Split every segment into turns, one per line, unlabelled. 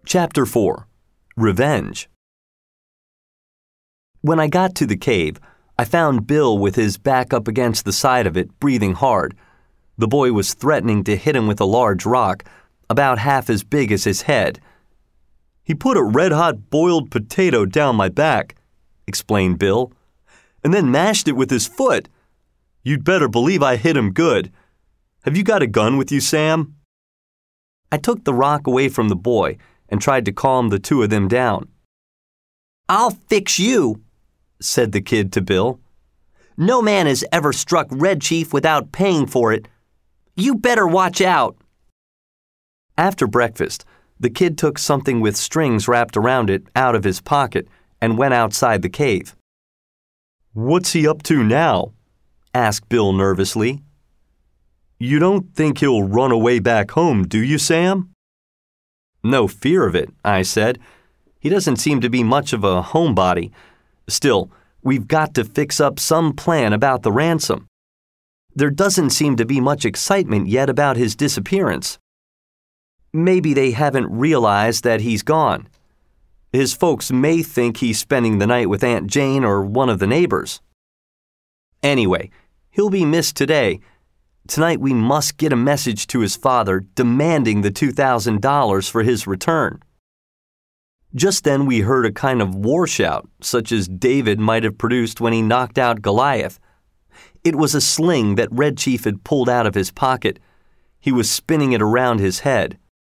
Chapter 4. Revenge. When I got to the cave, I found Bill with his back up against the side of it, breathing hard. The boy was threatening to hit him with a large rock, about half as big as his head. "He put a red-hot boiled potato down my back," explained Bill, "and then mashed it with his foot. You'd better believe I hit him good. Have you got a gun with you, Sam?" I took the rock away from the boy and tried to calm the two of them down.
"I'll fix you," said the kid to Bill. "No man has ever struck Red Chief without paying for it. You better watch out."
After breakfast, the kid took something with strings wrapped around it out of his pocket and went outside the cave. "What's he up to now?" asked Bill nervously. "You don't think he'll run away back home, do you, Sam?" "No fear of it," I said. "He doesn't seem to be much of a homebody. Still, we've got to fix up some plan about the ransom. There doesn't seem to be much excitement yet about his disappearance. Maybe they haven't realized that he's gone. His folks may think he's spending the night with Aunt Jane or one of the neighbors. Anyway, he'll be missed today. Tonight we must get a message to his father demanding the $2,000 for his return." Just then we heard a kind of war shout, such as David might have produced when he knocked out Goliath. It was a sling that Red Chief had pulled out of his pocket. He was spinning it around his head.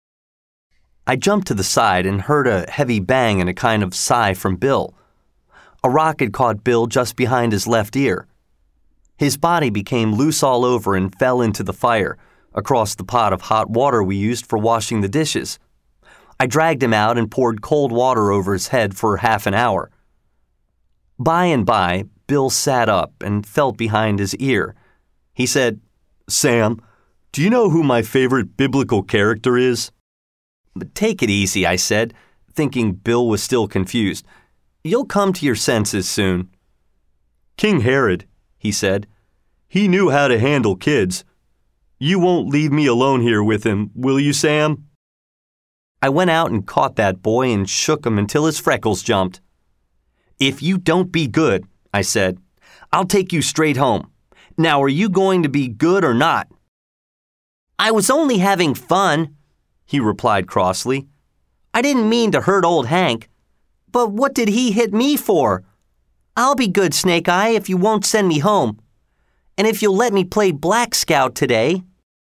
I jumped to the side and heard a heavy bang and a kind of sigh from Bill. A rock had caught Bill just behind his left ear. His body became loose all over and fell into the fire, across the pot of hot water we used for washing the dishes. I dragged him out and poured cold water over his head for half an hour. By and by, Bill sat up and felt behind his ear. He said, "Sam, do you know who my favorite biblical character is?" "Take it easy," I said, thinking Bill was still confused. "You'll come to your senses soon." "King Herod," he said. "He knew how to handle kids. You won't leave me alone here with him, will you, Sam?" I went out and caught that boy and shook him until his freckles jumped. "If you don't be good," I said, "I'll take you straight home. Now, are you going to be good or not?"
"I was only having fun," he replied crossly. "I didn't mean to hurt old Hank. But what did he hit me for? I'll be good, Snake Eye, if you won't send me home. And if you'll let me play Black Scout today."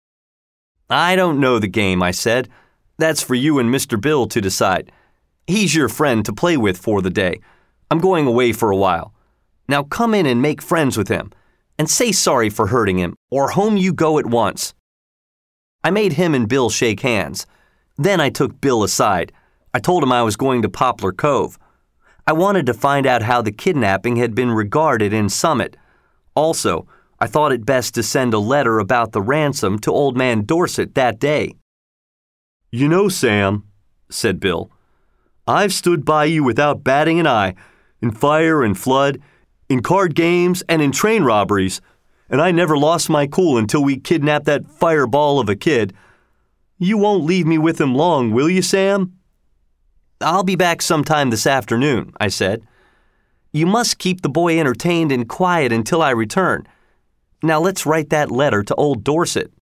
"I don't know the game," I said. "That's for you and Mr. Bill to decide. He's your friend to play with for the day. I'm going away for a while. Now come in and make friends with him, and say sorry for hurting him, or home you go at once." I made him and Bill shake hands. Then I took Bill aside. I told him I was going to Poplar Cove. I wanted to find out how the kidnapping had been regarded in Summit. Also, I thought it best to send a letter about the ransom to Old Man Dorset that day. "You know, Sam," said Bill, "I've stood by you without batting an eye, in fire and flood, in card games and in train robberies, and I never lost my cool until we kidnapped that fireball of a kid. You won't leave me with him long, will you, Sam?" "I'll be back sometime this afternoon," I said. "You must keep the boy entertained and quiet until I return. Now let's write that letter to old Dorset."